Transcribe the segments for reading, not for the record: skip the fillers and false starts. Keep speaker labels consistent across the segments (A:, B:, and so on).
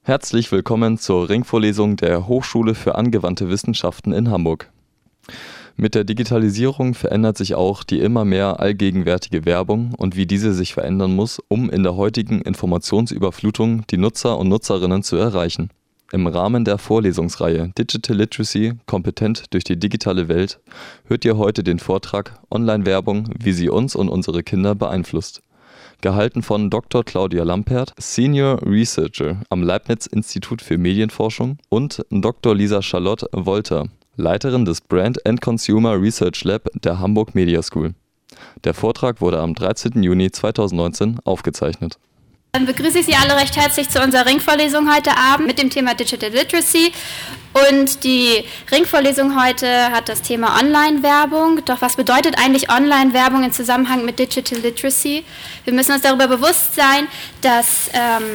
A: Herzlich willkommen zur Ringvorlesung der Hochschule für angewandte Wissenschaften in Hamburg. Mit der Digitalisierung verändert sich auch die immer mehr allgegenwärtige Werbung und wie diese sich verändern muss, um in der heutigen Informationsüberflutung die Nutzer und Nutzerinnen zu erreichen. Im Rahmen der Vorlesungsreihe Digital Literacy – Kompetent durch die digitale Welt hört ihr heute den Vortrag Online-Werbung, wie sie uns und unsere Kinder beeinflusst. Gehalten von Dr. Claudia Lampert, Senior Researcher am Leibniz-Institut für Medienforschung, und Dr. Lisa Charlotte Wolter, Leiterin des Brand and Consumer Research Lab der Hamburg Media School. Der Vortrag wurde am 13. Juni 2019 aufgezeichnet.
B: Dann begrüße ich Sie alle recht herzlich zu unserer Ringvorlesung heute Abend mit dem Thema Digital Literacy. Und die Ringvorlesung heute hat das Thema Online-Werbung. Doch was bedeutet eigentlich Online-Werbung im Zusammenhang mit Digital Literacy? Wir müssen uns darüber bewusst sein, dass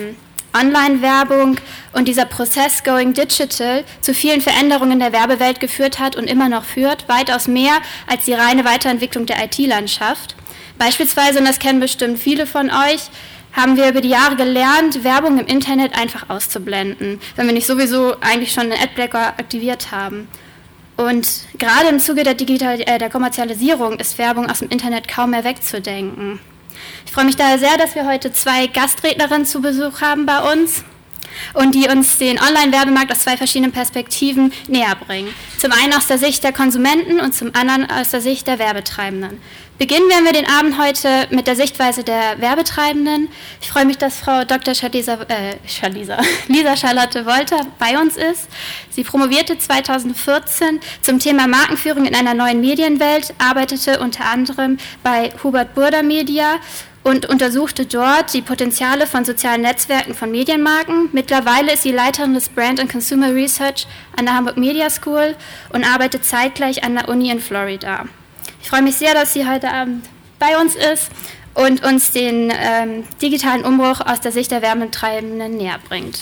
B: Online-Werbung und dieser Prozess Going Digital zu vielen Veränderungen in der Werbewelt geführt hat und immer noch führt, weitaus mehr als die reine Weiterentwicklung der IT-Landschaft. Beispielsweise, und das kennen bestimmt viele von euch, haben wir über die Jahre gelernt, Werbung im Internet einfach auszublenden, wenn wir nicht sowieso eigentlich schon einen Adblocker aktiviert haben. Und gerade im Zuge der Kommerzialisierung ist Werbung aus dem Internet kaum mehr wegzudenken. Ich freue mich daher sehr, dass wir heute 2 Gastrednerinnen zu Besuch haben bei uns und die uns den Online-Werbemarkt aus 2 verschiedenen Perspektiven näher bringen. Zum einen aus der Sicht der Konsumenten und zum anderen aus der Sicht der Werbetreibenden. Beginnen werden wir den Abend heute mit der Sichtweise der Werbetreibenden. Ich freue mich, dass Frau Dr. Lisa Charlotte Wolter bei uns ist. Sie promovierte 2014 zum Thema Markenführung in einer neuen Medienwelt, arbeitete unter anderem bei Hubert Burda Media und untersuchte dort die Potenziale von sozialen Netzwerken von Medienmarken. Mittlerweile ist sie Leiterin des Brand and Consumer Research an der Hamburg Media School und arbeitet zeitgleich an der Uni in Florida. Ich freue mich sehr, dass sie heute Abend bei uns ist und uns den digitalen Umbruch aus der Sicht der Werbetreibenden näher bringt.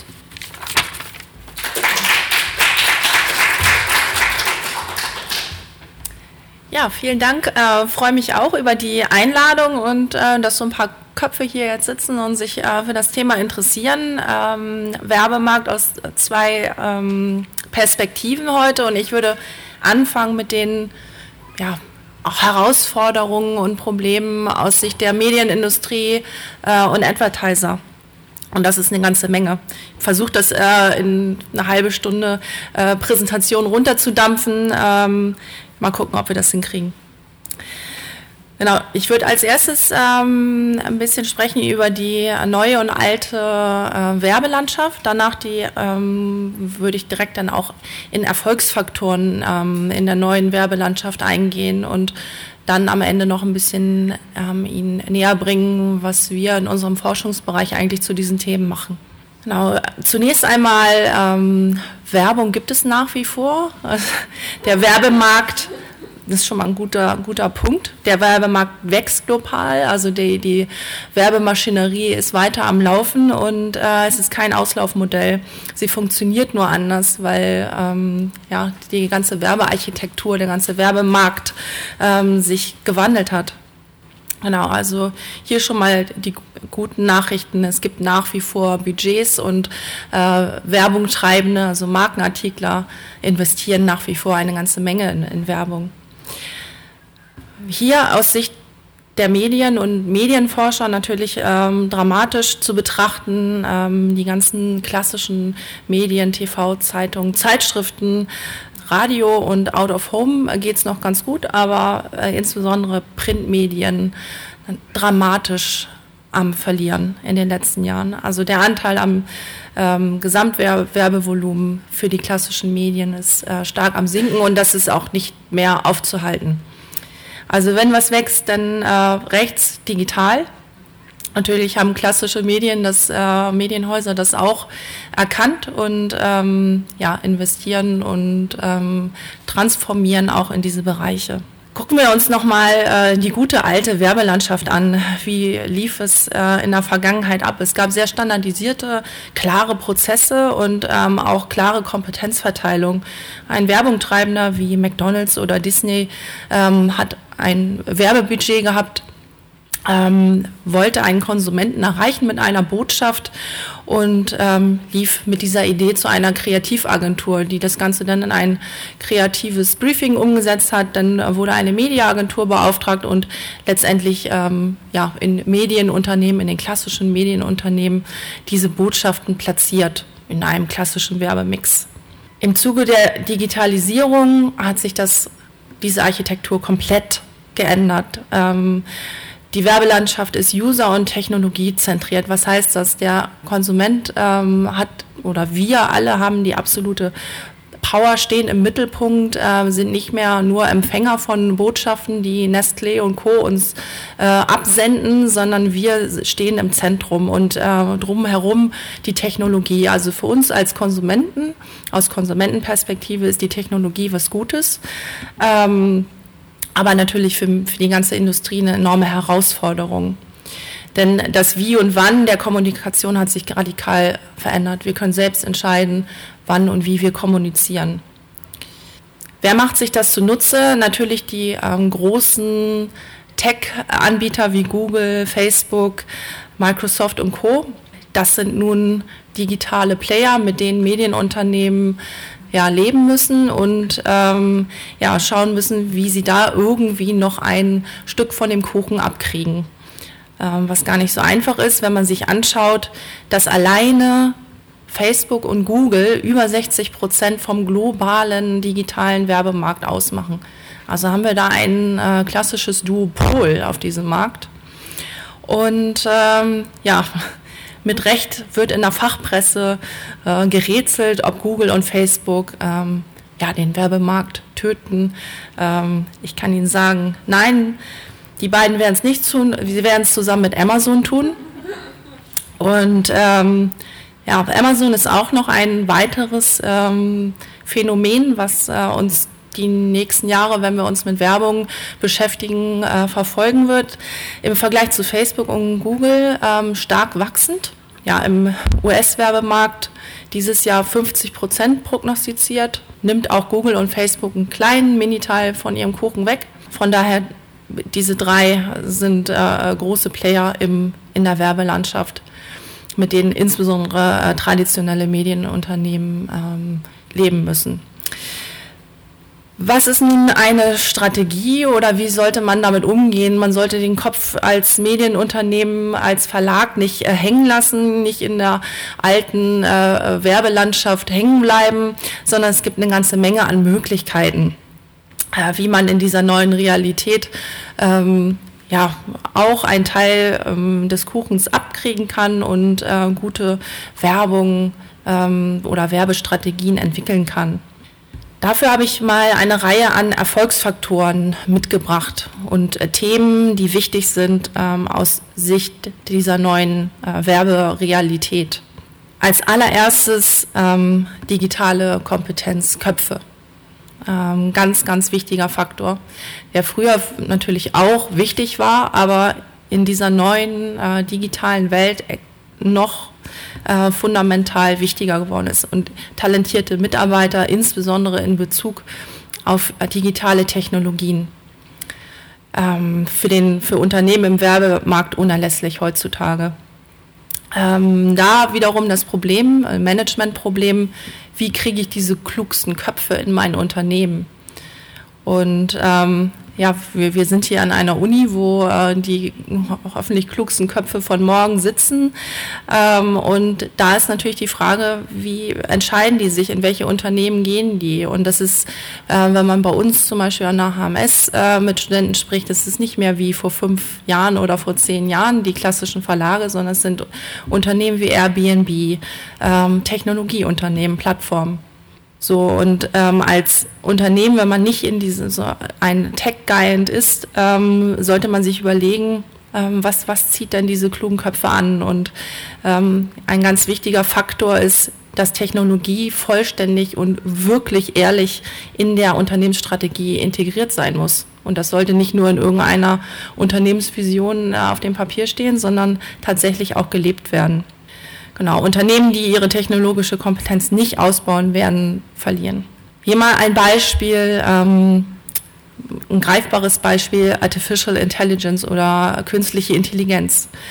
C: Ja, vielen Dank. Freue mich auch über die Einladung und dass so ein paar Köpfe hier jetzt sitzen und sich für das Thema interessieren. Werbemarkt aus 2 Perspektiven heute, und ich würde anfangen mit den auch Herausforderungen und Problemen aus Sicht der Medienindustrie und Advertiser. Und das ist eine ganze Menge. Ich versuche das in eine halbe Stunde Präsentation runterzudampfen. Mal gucken, ob wir das hinkriegen. Genau, ich würde als erstes ein bisschen sprechen über die neue und alte Werbelandschaft. Danach würde ich direkt dann auch in Erfolgsfaktoren in der neuen Werbelandschaft eingehen und dann am Ende noch ein bisschen Ihnen näher bringen, was wir in unserem Forschungsbereich eigentlich zu diesen Themen machen. Genau, zunächst einmal Werbung gibt es nach wie vor. Der Werbemarkt, das ist schon mal ein guter Punkt. Der Werbemarkt wächst global, also die Werbemaschinerie ist weiter am Laufen und es ist kein Auslaufmodell. Sie funktioniert nur anders, weil die ganze Werbearchitektur, der ganze Werbemarkt sich gewandelt hat. Genau, also hier schon mal die guten Nachrichten. Es gibt nach wie vor Budgets und Werbungtreibende, also Markenartikler, investieren nach wie vor eine ganze Menge in Werbung. Hier aus Sicht der Medien und Medienforscher natürlich dramatisch zu betrachten, die ganzen klassischen Medien, TV, Zeitungen, Zeitschriften, Radio und Out of Home geht es noch ganz gut, aber insbesondere Printmedien dramatisch am Verlieren in den letzten Jahren. Also der Anteil am Gesamtwerbevolumen für die klassischen Medien ist stark am Sinken und das ist auch nicht mehr aufzuhalten. Also wenn was wächst, dann rechts digital. Natürlich haben klassische Medienhäuser das auch erkannt und investieren und transformieren auch in diese Bereiche. Gucken wir uns nochmal die gute alte Werbelandschaft an. Wie lief es in der Vergangenheit ab? Es gab sehr standardisierte, klare Prozesse und auch klare Kompetenzverteilung. Ein Werbungtreibender wie McDonald's oder Disney hat ein Werbebudget gehabt, wollte einen Konsumenten erreichen mit einer Botschaft und lief mit dieser Idee zu einer Kreativagentur, die das Ganze dann in ein kreatives Briefing umgesetzt hat. Dann wurde eine Mediaagentur beauftragt und letztendlich in Medienunternehmen, in den klassischen Medienunternehmen diese Botschaften platziert in einem klassischen Werbemix. Im Zuge der Digitalisierung hat sich diese Architektur komplett geändert. Die Werbelandschaft ist user- und technologiezentriert. Was heißt das? Der Konsument wir alle haben die absolute Power, stehen im Mittelpunkt, sind nicht mehr nur Empfänger von Botschaften, die Nestlé und Co. uns absenden, sondern wir stehen im Zentrum und drumherum die Technologie. Also für uns als Konsumenten, aus Konsumentenperspektive ist die Technologie was Gutes, aber natürlich für die ganze Industrie eine enorme Herausforderung. Denn das Wie und Wann der Kommunikation hat sich radikal verändert. Wir können selbst entscheiden, wann und wie wir kommunizieren. Wer macht sich das zunutze? Natürlich die großen Tech-Anbieter wie Google, Facebook, Microsoft und Co. Das sind nun digitale Player, mit denen Medienunternehmen leben müssen und schauen müssen, wie sie da irgendwie noch ein Stück von dem Kuchen abkriegen. Was gar nicht so einfach ist, wenn man sich anschaut, dass alleine Facebook und Google über 60% vom globalen digitalen Werbemarkt ausmachen. Also haben wir da ein klassisches Duopol auf diesem Markt. Und mit Recht wird in der Fachpresse gerätselt, ob Google und Facebook den Werbemarkt töten. Ich kann Ihnen sagen, nein, die beiden werden es nicht tun, sie werden es zusammen mit Amazon tun. Und Amazon ist auch noch ein weiteres Phänomen, was uns die nächsten Jahre, wenn wir uns mit Werbung beschäftigen, verfolgen wird. Im Vergleich zu Facebook und Google stark wachsend. Ja, im US-Werbemarkt dieses Jahr 50% prognostiziert, nimmt auch Google und Facebook einen kleinen Miniteil von ihrem Kuchen weg. Von daher, diese drei sind große Player in der Werbelandschaft, mit denen insbesondere traditionelle Medienunternehmen leben müssen. Was ist nun eine Strategie oder wie sollte man damit umgehen? Man sollte den Kopf als Medienunternehmen, als Verlag nicht hängen lassen, nicht in der alten Werbelandschaft hängen bleiben, sondern es gibt eine ganze Menge an Möglichkeiten, wie man in dieser neuen Realität auch einen Teil des Kuchens abkriegen kann und gute Werbung oder Werbestrategien entwickeln kann. Dafür habe ich mal eine Reihe an Erfolgsfaktoren mitgebracht und Themen, die wichtig sind aus Sicht dieser neuen Werberealität. Als allererstes digitale Kompetenz, Köpfe. Ganz, ganz wichtiger Faktor, der früher natürlich auch wichtig war, aber in dieser neuen digitalen Welt noch fundamental wichtiger geworden ist und talentierte Mitarbeiter, insbesondere in Bezug auf digitale Technologien, für Unternehmen im Werbemarkt unerlässlich heutzutage. Da wiederum das Problem, Managementproblem, wie kriege ich diese klugsten Köpfe in mein Unternehmen? Und wir sind hier an einer Uni, wo die hoffentlich klugsten Köpfe von morgen sitzen. Und da ist natürlich die Frage, wie entscheiden die sich, in welche Unternehmen gehen die? Und das ist, wenn man bei uns zum Beispiel an der HMS mit Studenten spricht, das ist nicht mehr wie vor 5 Jahren oder vor 10 Jahren die klassischen Verlage, sondern es sind Unternehmen wie Airbnb, Technologieunternehmen, Plattformen. So, und als Unternehmen, wenn man nicht in ein Tech-Giant ist, sollte man sich überlegen, was zieht denn diese klugen Köpfe an? Und ein ganz wichtiger Faktor ist, dass Technologie vollständig und wirklich ehrlich in der Unternehmensstrategie integriert sein muss. Und das sollte nicht nur in irgendeiner Unternehmensvision auf dem Papier stehen, sondern tatsächlich auch gelebt werden. Genau, Unternehmen, die ihre technologische Kompetenz nicht ausbauen, werden verlieren. Hier mal ein Beispiel, ein greifbares Beispiel, Artificial Intelligence oder künstliche Intelligenz.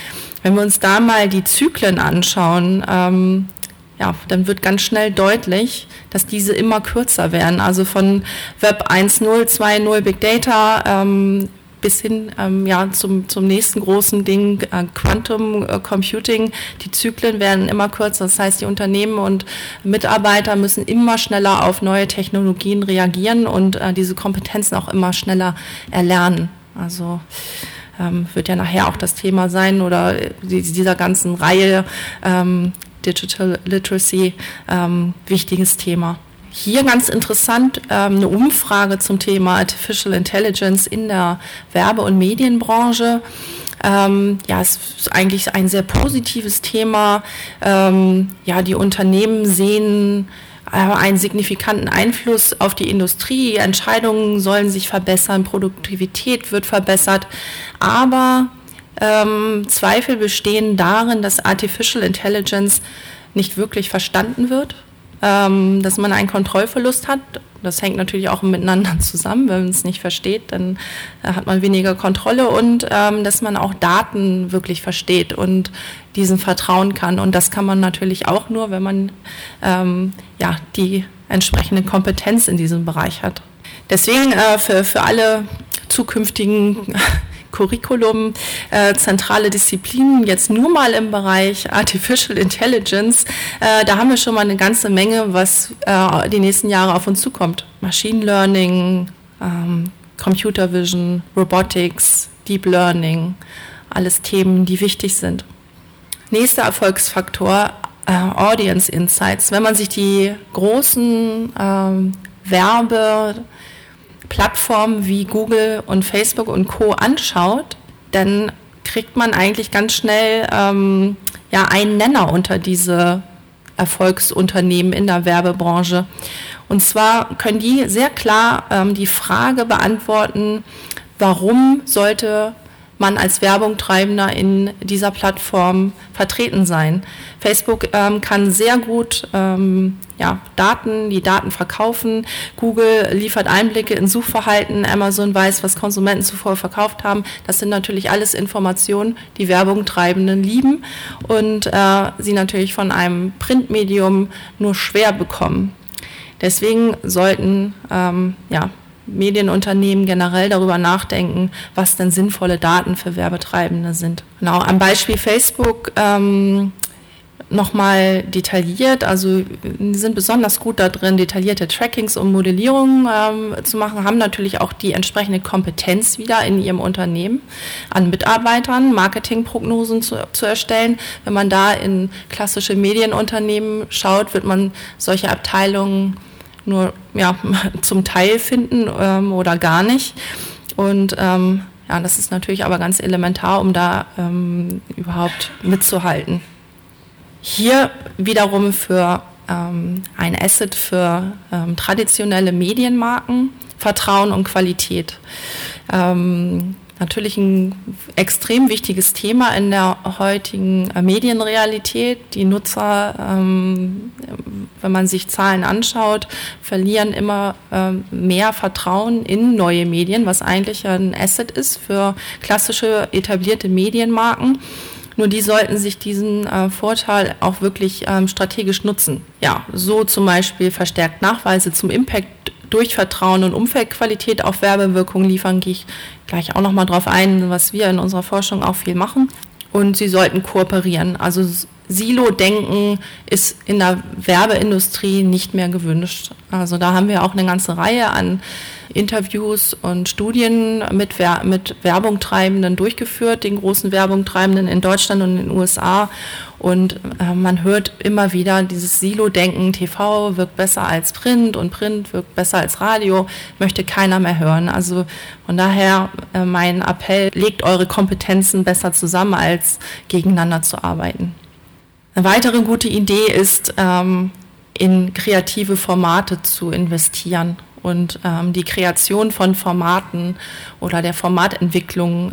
C: Wenn wir uns da mal die Zyklen anschauen, dann wird ganz schnell deutlich, dass diese immer kürzer werden. Also von Web 1.0, 2.0 Big Data bis hin zum nächsten großen Ding, Quantum Computing. Die Zyklen werden immer kürzer. Das heißt, die Unternehmen und Mitarbeiter müssen immer schneller auf neue Technologien reagieren und diese Kompetenzen auch immer schneller erlernen. Also wird ja nachher auch das Thema sein oder dieser ganzen Reihe Digital Literacy, wichtiges Thema. Hier ganz interessant, eine Umfrage zum Thema Artificial Intelligence in der Werbe- und Medienbranche. Es ist eigentlich ein sehr positives Thema. Die Unternehmen sehen einen signifikanten Einfluss auf die Industrie. Entscheidungen sollen sich verbessern, Produktivität wird verbessert. Aber Zweifel bestehen darin, dass Artificial Intelligence nicht wirklich verstanden wird, dass man einen Kontrollverlust hat. Das hängt natürlich auch miteinander zusammen. Wenn man es nicht versteht, dann hat man weniger Kontrolle und dass man auch Daten wirklich versteht und diesen vertrauen kann. Und das kann man natürlich auch nur, wenn man die entsprechende Kompetenz in diesem Bereich hat. Deswegen für alle zukünftigen Curriculum, zentrale Disziplinen, jetzt nur mal im Bereich Artificial Intelligence, da haben wir schon mal eine ganze Menge, was die nächsten Jahre auf uns zukommt. Machine Learning, Computer Vision, Robotics, Deep Learning, alles Themen, die wichtig sind. Nächster Erfolgsfaktor, Audience Insights. Wenn man sich die großen Werbeplattformen wie Google und Facebook und Co. anschaut, dann kriegt man eigentlich ganz schnell einen Nenner unter diese Erfolgsunternehmen in der Werbebranche. Und zwar können die sehr klar die Frage beantworten, warum sollte man als Werbungtreibender in dieser Plattform vertreten sein. Facebook kann sehr gut die Daten verkaufen. Google liefert Einblicke in Suchverhalten. Amazon weiß, was Konsumenten zuvor verkauft haben. Das sind natürlich alles Informationen, die Werbungtreibenden lieben und sie natürlich von einem Printmedium nur schwer bekommen. Deswegen sollten Medienunternehmen generell darüber nachdenken, was denn sinnvolle Daten für Werbetreibende sind. Genau, am Beispiel Facebook nochmal detailliert, also die sind besonders gut da drin, detaillierte Trackings und Modellierungen zu machen, haben natürlich auch die entsprechende Kompetenz wieder in ihrem Unternehmen an Mitarbeitern, Marketingprognosen zu erstellen. Wenn man da in klassische Medienunternehmen schaut, wird man solche Abteilungen nur zum Teil finden oder gar nicht. Und das ist natürlich aber ganz elementar, um da überhaupt mitzuhalten. Hier wiederum für ein Asset für traditionelle Medienmarken, Vertrauen und Qualität. Natürlich ein extrem wichtiges Thema in der heutigen Medienrealität. Die Nutzer, wenn man sich Zahlen anschaut, verlieren immer mehr Vertrauen in neue Medien, was eigentlich ein Asset ist für klassische etablierte Medienmarken. Nur die sollten sich diesen Vorteil auch wirklich strategisch nutzen. Ja, so zum Beispiel verstärkt Nachweise zum Impact durch Vertrauen und Umfeldqualität auf Werbewirkung liefern, gehe ich gleich auch nochmal drauf ein, was wir in unserer Forschung auch viel machen. Und sie sollten kooperieren. Also Silo-Denken ist in der Werbeindustrie nicht mehr gewünscht. Also da haben wir auch eine ganze Reihe an Interviews und Studien mit Werbungtreibenden durchgeführt, den großen Werbungtreibenden in Deutschland und in den USA. Und man hört immer wieder dieses Silo-Denken, TV wirkt besser als Print und Print wirkt besser als Radio, möchte keiner mehr hören. Also von daher mein Appell, legt eure Kompetenzen besser zusammen, als gegeneinander zu arbeiten. Eine weitere gute Idee ist, in kreative Formate zu investieren und die Kreation von Formaten oder der Formatentwicklung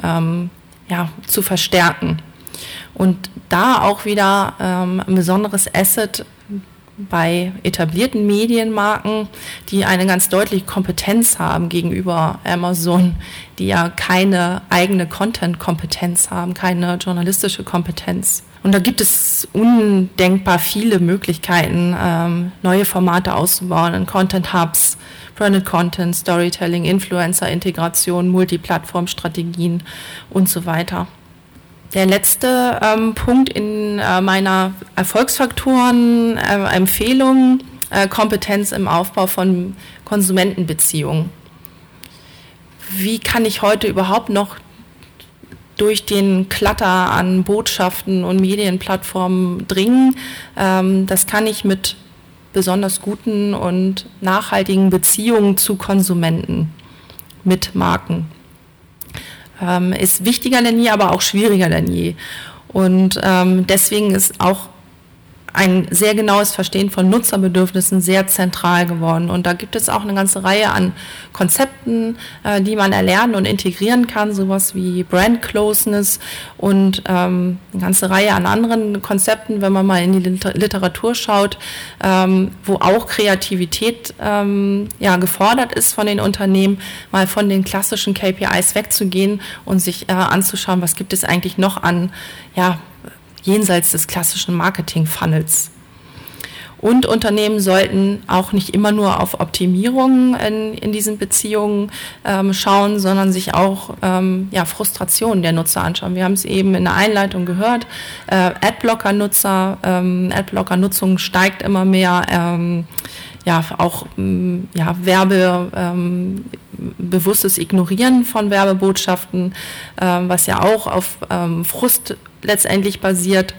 C: zu verstärken. Und da auch wieder ein besonderes Asset bei etablierten Medienmarken, die eine ganz deutliche Kompetenz haben gegenüber Amazon, die ja keine eigene Content-Kompetenz haben, keine journalistische Kompetenz. Und da gibt es undenkbar viele Möglichkeiten, neue Formate auszubauen in Content-Hubs, Branded Content, Storytelling, Influencer-Integration, Multiplattform-Strategien und so weiter. Der letzte Punkt in meiner Erfolgsfaktoren-Empfehlung, Kompetenz im Aufbau von Konsumentenbeziehungen. Wie kann ich heute überhaupt noch durch den Klatter an Botschaften und Medienplattformen dringen? Das kann ich mit besonders guten und nachhaltigen Beziehungen zu Konsumenten mit Marken. Ist wichtiger denn je, aber auch schwieriger denn je. Und deswegen ist auch ein sehr genaues Verstehen von Nutzerbedürfnissen sehr zentral geworden. Und da gibt es auch eine ganze Reihe an Konzepten, die man erlernen und integrieren kann, sowas wie Brand Closeness und eine ganze Reihe an anderen Konzepten, wenn man mal in die Literatur schaut, wo auch Kreativität gefordert ist von den Unternehmen, mal von den klassischen KPIs wegzugehen und sich anzuschauen, was gibt es eigentlich noch an jenseits des klassischen Marketing-Funnels. Und Unternehmen sollten auch nicht immer nur auf Optimierungen in diesen Beziehungen schauen, sondern sich auch Frustrationen der Nutzer anschauen. Wir haben es eben in der Einleitung gehört, Adblocker-Nutzung steigt immer mehr, bewusstes Ignorieren von Werbebotschaften, was ja auch auf Frust letztendlich basiert,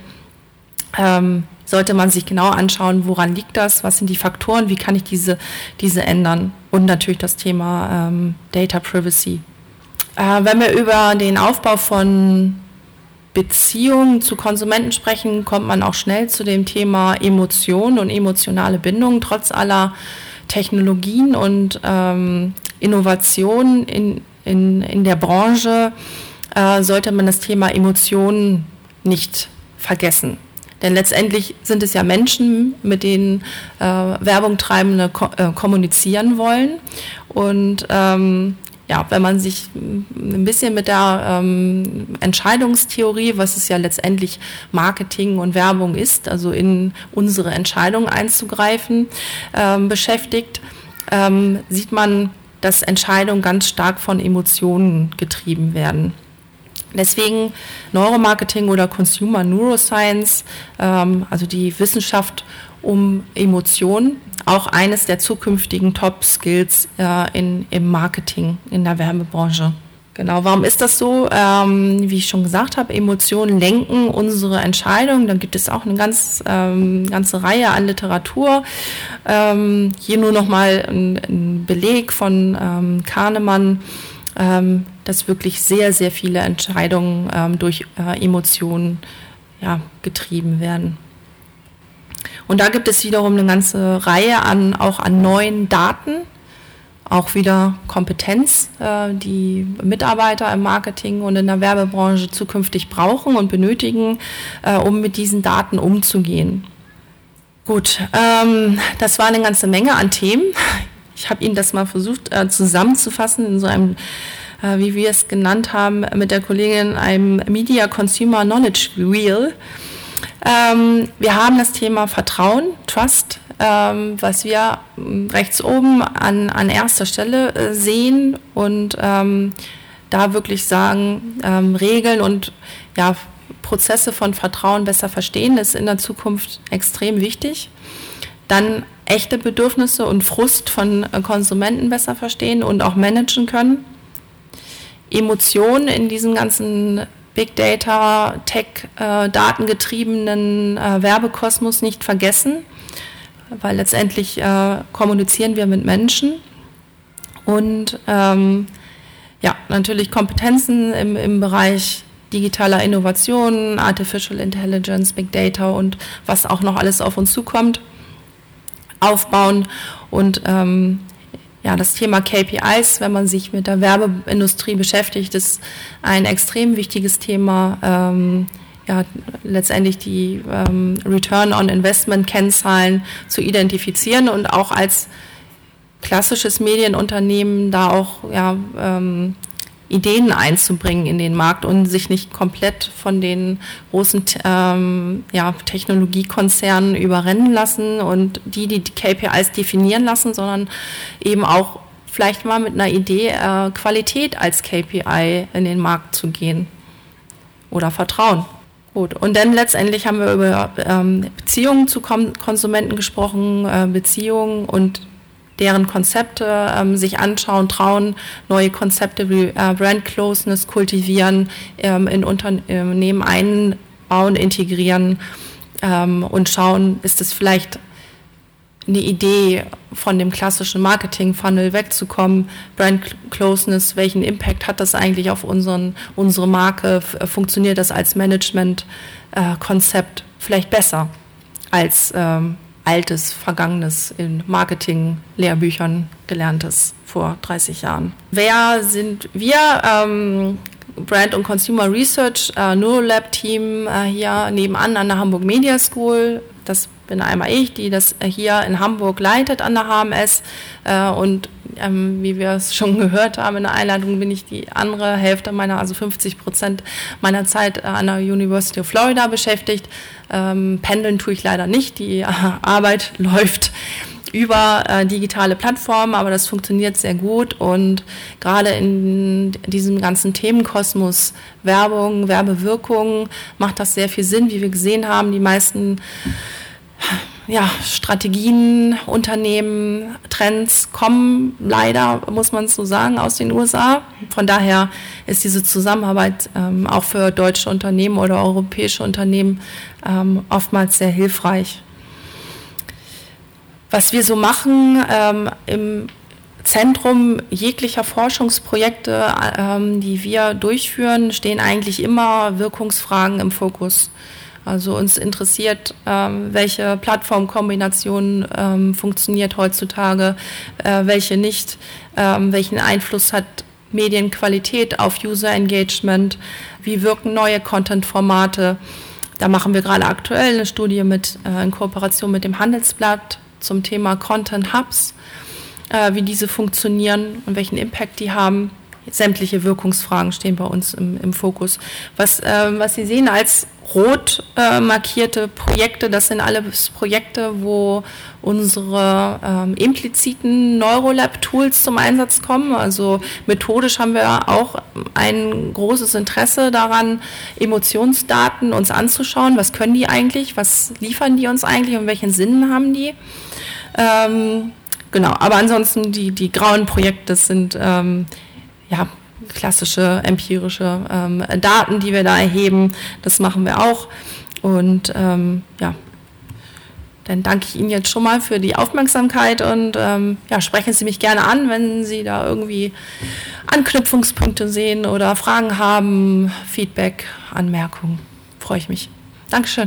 C: sollte man sich genau anschauen, woran liegt das, was sind die Faktoren, wie kann ich diese ändern und natürlich das Thema Data Privacy. Wenn wir über den Aufbau von Beziehungen zu Konsumenten sprechen, kommt man auch schnell zu dem Thema Emotion und emotionale Bindung. Trotz aller Technologien und Innovationen in der Branche sollte man das Thema Emotionen nicht vergessen. Denn letztendlich sind es ja Menschen, mit denen Werbungtreibende kommunizieren wollen. Und wenn man sich ein bisschen mit der Entscheidungstheorie, was es ja letztendlich Marketing und Werbung ist, also in unsere Entscheidungen einzugreifen, beschäftigt, sieht man, dass Entscheidungen ganz stark von Emotionen getrieben werden. Deswegen Neuromarketing oder Consumer Neuroscience, also die Wissenschaft um Emotionen, auch eines der zukünftigen Top-Skills im Marketing, in der Werbebranche. Genau, warum ist das so? Wie ich schon gesagt habe, Emotionen lenken unsere Entscheidungen. Dann gibt es auch eine ganze Reihe an Literatur. Hier nur nochmal ein Beleg von Kahnemann, dass wirklich sehr, sehr viele Entscheidungen durch Emotionen getrieben werden. Und da gibt es wiederum eine ganze Reihe auch an neuen Daten, auch wieder Kompetenz, die Mitarbeiter im Marketing und in der Werbebranche zukünftig brauchen und benötigen, um mit diesen Daten umzugehen. Gut, das war eine ganze Menge an Themen. Ich habe Ihnen das mal versucht zusammenzufassen in so einem, wie wir es genannt haben, mit der Kollegin, einem Media Consumer Knowledge Wheel. Wir haben das Thema Vertrauen, Trust, was wir rechts oben an erster Stelle sehen und da wirklich sagen, Regeln und Prozesse von Vertrauen besser verstehen, ist in der Zukunft extrem wichtig. Dann echte Bedürfnisse und Frust von Konsumenten besser verstehen und auch managen können. Emotionen in diesem ganzen Big Data, Tech, datengetriebenen Werbekosmos nicht vergessen, weil letztendlich kommunizieren wir mit Menschen und natürlich Kompetenzen im Bereich digitaler Innovation, Artificial Intelligence, Big Data und was auch noch alles auf uns zukommt, aufbauen und das Thema KPIs, wenn man sich mit der Werbeindustrie beschäftigt, ist ein extrem wichtiges Thema letztendlich die Return on Investment Kennzahlen zu identifizieren und auch als klassisches Medienunternehmen da auch Ideen einzubringen in den Markt und sich nicht komplett von den großen Technologiekonzernen überrennen lassen und die KPIs definieren lassen, sondern eben auch vielleicht mal mit einer Idee Qualität als KPI in den Markt zu gehen oder Vertrauen. Gut, und dann letztendlich haben wir über Beziehungen zu Konsumenten gesprochen, Beziehungen und deren Konzepte sich anschauen, trauen, neue Konzepte wie Brand Closeness kultivieren, in Unternehmen einbauen, integrieren und schauen, ist es vielleicht eine Idee, von dem klassischen Marketing-Funnel wegzukommen, Brand Closeness, welchen Impact hat das eigentlich auf unsere Marke, funktioniert das als Management-Konzept vielleicht besser als altes, vergangenes, in Marketing-Lehrbüchern gelerntes vor 30 Jahren. Wer sind wir? Brand und Consumer Research, Neurolab-Team hier nebenan an der Hamburg Media School. Das bin einmal ich, die das hier in Hamburg leitet an der HMS. Und wie wir es schon gehört haben in der Einleitung, bin ich die andere Hälfte also 50% meiner Zeit an der University of Florida beschäftigt. Pendeln tue ich leider nicht. Die Arbeit läuft über digitale Plattformen, aber das funktioniert sehr gut und gerade in diesem ganzen Themenkosmos Werbung, Werbewirkung macht das sehr viel Sinn, wie wir gesehen haben. Die meisten Strategien, Unternehmen, Trends kommen leider, muss man so sagen, aus den USA. Von daher ist diese Zusammenarbeit auch für deutsche Unternehmen oder europäische Unternehmen oftmals sehr hilfreich. Was wir so machen im Zentrum jeglicher Forschungsprojekte, die wir durchführen, stehen eigentlich immer Wirkungsfragen im Fokus. Also uns interessiert, welche Plattformkombination funktioniert heutzutage, welche nicht, welchen Einfluss hat Medienqualität auf User Engagement, wie wirken neue Content-Formate. Da machen wir gerade aktuell eine Studie in Kooperation mit dem Handelsblatt zum Thema Content Hubs, wie diese funktionieren und welchen Impact die haben. Sämtliche Wirkungsfragen stehen bei uns im Fokus. Was Sie sehen als rot markierte Projekte, das sind alles Projekte, wo unsere impliziten Neurolab-Tools zum Einsatz kommen. Also methodisch haben wir auch ein großes Interesse daran, Emotionsdaten uns anzuschauen. Was können die eigentlich? Was liefern die uns eigentlich? Und welchen Sinn haben die? Genau, aber ansonsten die grauen Projekte sind klassische empirische Daten, die wir da erheben. Das machen wir auch. Und dann danke ich Ihnen jetzt schon mal für die Aufmerksamkeit und sprechen Sie mich gerne an, wenn Sie da irgendwie Anknüpfungspunkte sehen oder Fragen haben, Feedback, Anmerkungen. Freue ich mich. Dankeschön.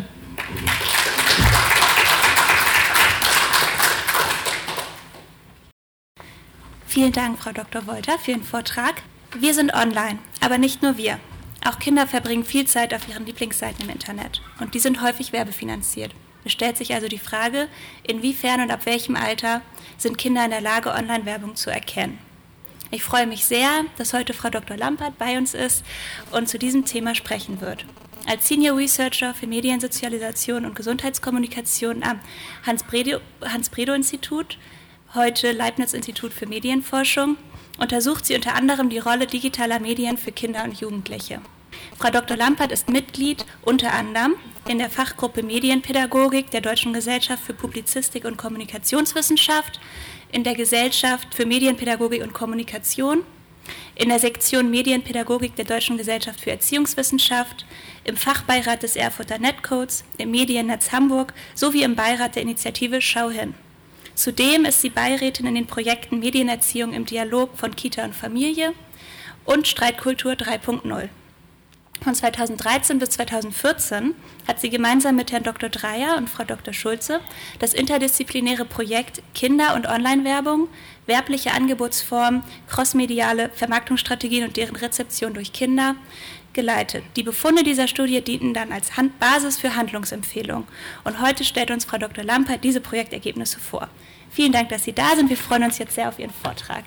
B: Vielen Dank, Frau Dr. Wolter, für Ihren Vortrag. Wir sind online, aber nicht nur wir. Auch Kinder verbringen viel Zeit auf ihren Lieblingsseiten im Internet und die sind häufig werbefinanziert. Es stellt sich also die Frage, inwiefern und ab welchem Alter sind Kinder in der Lage, Online-Werbung zu erkennen. Ich freue mich sehr, dass heute Frau Dr. Lampert bei uns ist und zu diesem Thema sprechen wird. Als Senior Researcher für Mediensozialisation und Gesundheitskommunikation am Hans-Bredow-Institut, heute Leibniz-Institut für Medienforschung, untersucht sie unter anderem die Rolle digitaler Medien für Kinder und Jugendliche. Frau Dr. Lampert ist Mitglied unter anderem in der Fachgruppe Medienpädagogik der Deutschen Gesellschaft für Publizistik und Kommunikationswissenschaft, in der Gesellschaft für Medienpädagogik und Kommunikation, in der Sektion Medienpädagogik der Deutschen Gesellschaft für Erziehungswissenschaft, im Fachbeirat des Erfurter Netcodes, im Mediennetz Hamburg sowie im Beirat der Initiative Schau hin. Zudem ist sie Beirätin in den Projekten Medienerziehung im Dialog von Kita und Familie und Streitkultur 3.0. Von 2013 bis 2014 hat sie gemeinsam mit Herrn Dr. Dreyer und Frau Dr. Schulze das interdisziplinäre Projekt Kinder- und Online-Werbung, werbliche Angebotsformen, crossmediale Vermarktungsstrategien und deren Rezeption durch Kinder geleitet. Die Befunde dieser Studie dienten dann als Basis für Handlungsempfehlungen. Und heute stellt uns Frau Dr. Lampert diese Projektergebnisse vor. Vielen Dank, dass Sie da sind. Wir freuen uns jetzt sehr auf Ihren Vortrag.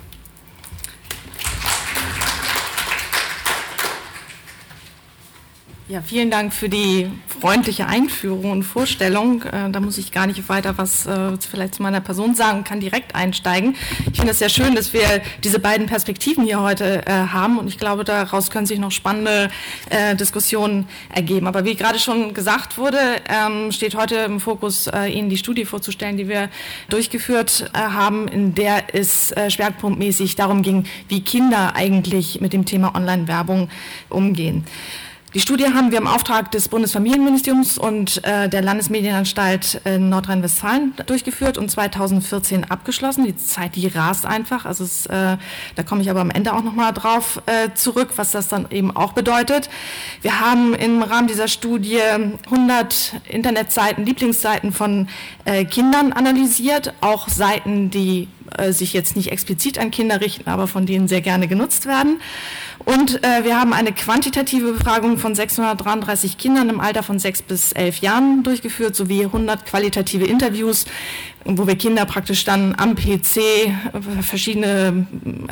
D: Ja, vielen Dank für die freundliche Einführung und Vorstellung. Da muss ich gar nicht weiter was vielleicht zu meiner Person sagen, kann direkt einsteigen. Ich finde es sehr schön, dass wir diese beiden Perspektiven hier heute haben und ich glaube, daraus können sich noch spannende Diskussionen ergeben. Aber wie gerade schon gesagt wurde, steht heute im Fokus, Ihnen die Studie vorzustellen, die wir durchgeführt haben, in der es schwerpunktmäßig darum ging, wie Kinder eigentlich mit dem Thema Online-Werbung umgehen. Die Studie haben wir im Auftrag des Bundesfamilienministeriums und der Landesmedienanstalt in Nordrhein-Westfalen durchgeführt und 2014 abgeschlossen. Die Zeit, die rast einfach. Also da komme ich aber am Ende auch nochmal drauf zurück, was das dann eben auch bedeutet. Wir haben im Rahmen dieser Studie 100 Internetseiten, Lieblingsseiten von Kindern analysiert, auch Seiten, die sich jetzt nicht explizit an Kinder richten, aber von denen sehr gerne genutzt werden. Und wir haben eine quantitative Befragung von 633 Kindern im Alter von 6 bis 11 Jahren durchgeführt, sowie 100 qualitative Interviews, wo wir Kinder praktisch dann am PC verschiedene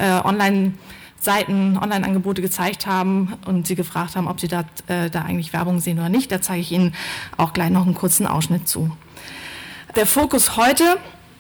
D: Online-Seiten, Online-Angebote gezeigt haben und sie gefragt haben, ob sie da eigentlich Werbung sehen oder nicht. Da zeige ich Ihnen auch gleich noch einen kurzen Ausschnitt zu. Der Fokus heute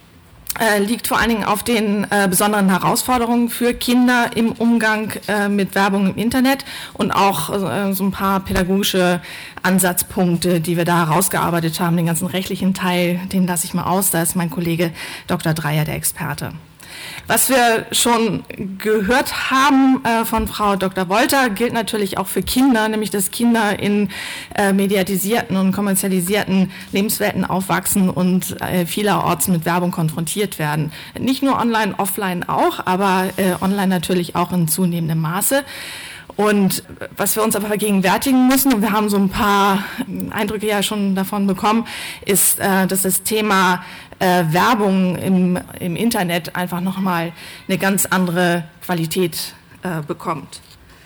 D: liegt vor allen Dingen auf den besonderen Herausforderungen für Kinder im Umgang mit Werbung im Internet und auch so ein paar pädagogische Ansatzpunkte, die wir da herausgearbeitet haben. Den ganzen rechtlichen Teil, den lasse ich mal aus, da ist mein Kollege Dr. Dreyer der Experte. Was wir schon gehört haben von Frau Dr. Wolter, gilt natürlich auch für Kinder, nämlich dass Kinder in mediatisierten und kommerzialisierten Lebenswelten aufwachsen und vielerorts mit Werbung konfrontiert werden. Nicht nur online, offline auch, aber online natürlich auch in zunehmendem Maße. Und was wir uns aber vergegenwärtigen müssen, und wir haben so ein paar Eindrücke ja schon davon bekommen, ist, dass das Thema Werbung im Internet einfach nochmal eine ganz andere Qualität bekommt.